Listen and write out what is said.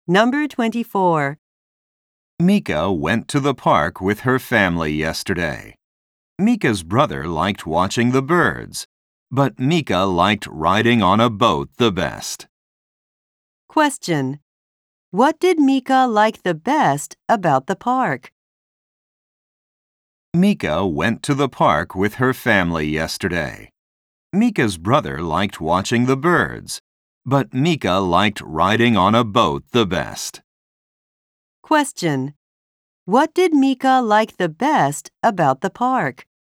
Number 24. Mika went to the park with her family yesterday. Mika's brother liked watching the birds, but Mika liked riding on a boat the best. Question. What did Mika like the best about the park? Mika went to the park with her family yesterday. Mika's brother liked watching the birds, but Mika liked riding on a boat the best. Question. What did Mika like the best about the park?